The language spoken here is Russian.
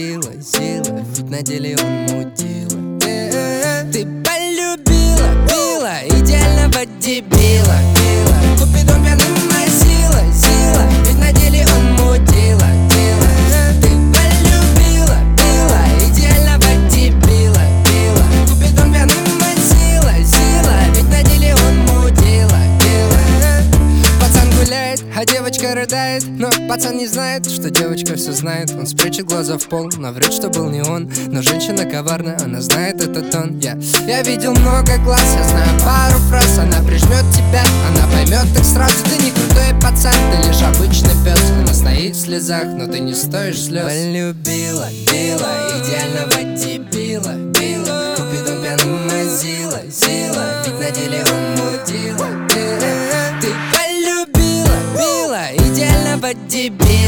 сила, ведь на деле он мудила. Ты полюбила, била идеального дебила. Купидон пьяным носила, ведь на деле он мудила. Ты полюбила, била идеального дебила. Купидон пьяным носила, ведь на деле он мудила. Пацан гуляет, а девочка рыдает, но пацан не знает, что девочка все знает. Он спрячет глаза в пол, наврет, что был не он. Но женщина коварна, она знает этот тон. Я видел много глаз, я знаю пару фраз. Она прижмет тебя, она поймет так сразу. Ты не крутой пацан, ты лишь обычный пес. Она стоит в слезах, но ты не стоишь слез. Полюбила, била идеального дебила. Купидон пьяным мазила, ведь на деле он мудила. Ты полюбила, била идеального дебила.